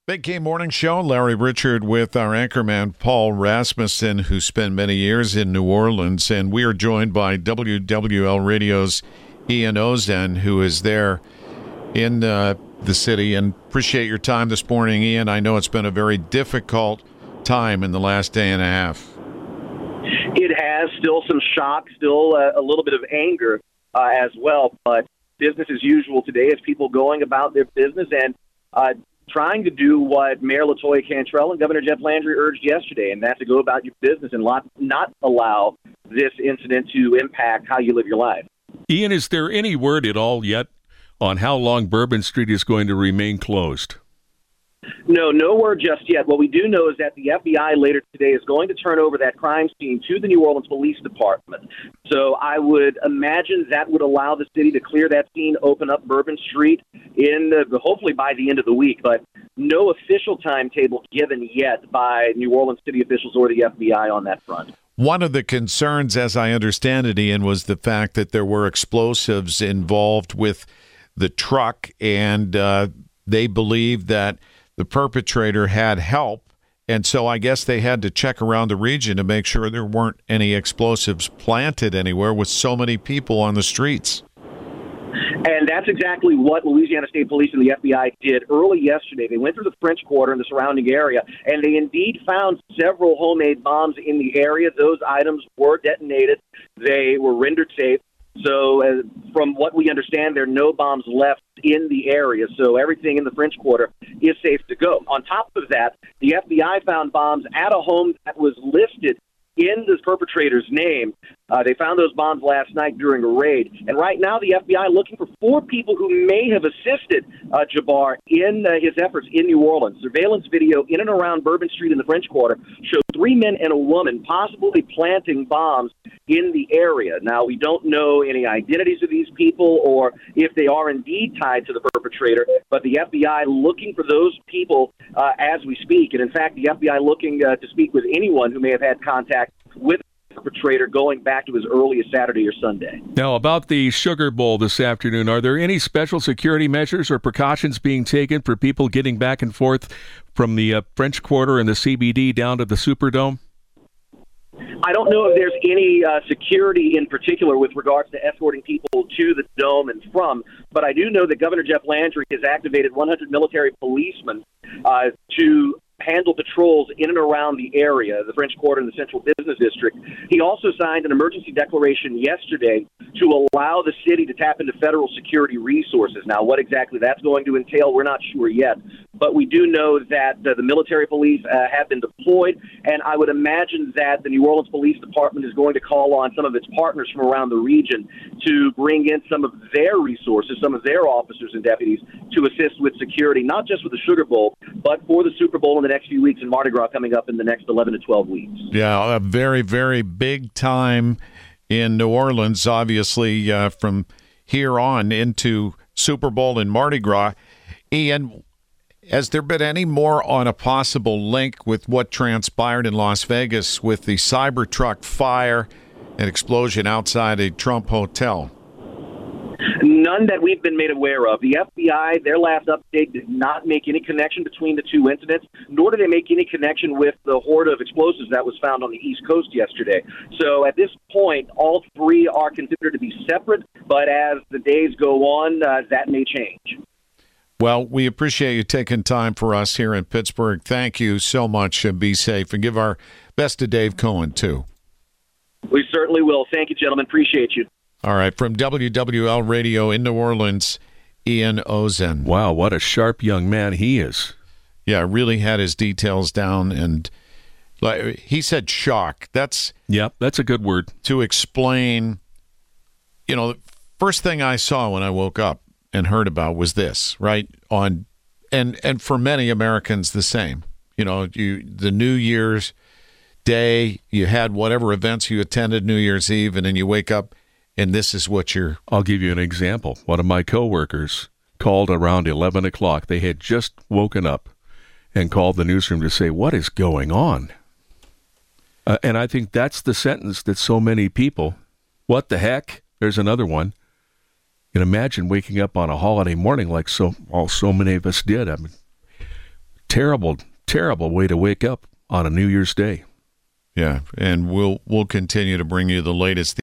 Big Game Morning Show. Larry Richard with our anchorman, Paul Rasmussen, who spent many years in New Orleans. And we are joined by WWL Radio's Ian Ozen, who is there in the city. And appreciate your time this morning, Ian. I know it's been a very difficult time in the last day and a half. It has. Still some shock, still a little bit of anger as well. But business as usual today is people going about their business and trying to do what Mayor LaToya Cantrell and Governor Jeff Landry urged yesterday, and that's to go about your business and not allow this incident to impact how you live your life. Ian, is there any word at all yet on how long Bourbon Street is going to remain closed? No word just yet. What we do know is that the FBI later today is going to turn over that crime scene to the New Orleans Police Department. So I would imagine that would allow the city to clear that scene, open up Bourbon Street hopefully by the end of the week. But no official timetable given yet by New Orleans city officials or the FBI on that front. One of the concerns, as I understand it, Ian, was the fact that there were explosives involved with the truck, and they believed that the perpetrator had help, and so I guess they had to check around the region to make sure there weren't any explosives planted anywhere with so many people on the streets. And that's exactly what Louisiana State Police and the FBI did early yesterday. They went through the French Quarter and the surrounding area, and they indeed found several homemade bombs in the area. Those items were detonated. They were rendered safe. So from what we understand, there are no bombs left in the area, so everything in the French Quarter is safe to go. On top of that, the FBI found bombs at a home that was listed in the perpetrator's name. They found those bombs last night during a raid. And right now, the FBI looking for 4 people who may have assisted Jabbar in his efforts in New Orleans. Surveillance video in and around Bourbon Street in the French Quarter showed 3 men and a woman possibly planting bombs in the area. Now, we don't know any identities of these people or if they are indeed tied to the perpetrator, but the FBI looking for those people as we speak. And in fact, the FBI looking to speak with anyone who may have had contact with the perpetrator going back to as early as Saturday or Sunday. Now, about the Sugar Bowl this afternoon, are there any special security measures or precautions being taken for people getting back and forth from the French Quarter and the CBD down to the Superdome? I don't know if there's any security in particular with regards to escorting people to the Dome and from, but I do know that Governor Jeff Landry has activated 100 military policemen to handle patrols in and around the area, the French Quarter and the Central Business District. He also signed an emergency declaration yesterday to allow the city to tap into federal security resources. Now, what exactly that's going to entail, we're not sure yet, but we do know that the military police have been deployed, and I would imagine that the New Orleans Police Department is going to call on some of its partners from around the region to bring in some of their resources, some of their officers and deputies to assist with security, not just with the Sugar Bowl, but for the Super Bowl in the next few weeks and Mardi Gras coming up in the next 11 to 12 weeks. Yeah, a very, very big time in New Orleans, obviously, from here on into Super Bowl and Mardi Gras. Ian, has there been any more on a possible link with what transpired in Las Vegas with the Cybertruck fire and explosion outside a Trump hotel? None that we've been made aware of. The FBI, their last update, did not make any connection between the two incidents, nor did they make any connection with the hoard of explosives that was found on the East Coast yesterday. So at this point, all 3 are considered to be separate, but as the days go on, that may change. Well, we appreciate you taking time for us here in Pittsburgh. Thank you so much, and be safe. And give our best to Dave Cohen, too. We certainly will. Thank you, gentlemen. Appreciate you. All right, from WWL Radio in New Orleans, Ian Ozen. Wow, what a sharp young man he is. Yeah, really had his details down, and like he said shock. That's a good word. To explain, the first thing I saw when I woke up and heard about was this, right? And for many Americans the same. The New Year's Day, you had whatever events you attended New Year's Eve, and then you wake up and this is what you're... I'll give you an example. One of my coworkers called around 11 o'clock. They had just woken up and called the newsroom to say, what is going on? And I think that's the sentence that so many people, what the heck? There's another one. And imagine waking up on a holiday morning like so many of us did. I mean, terrible, terrible way to wake up on a New Year's Day. Yeah, and we'll continue to bring you the latest.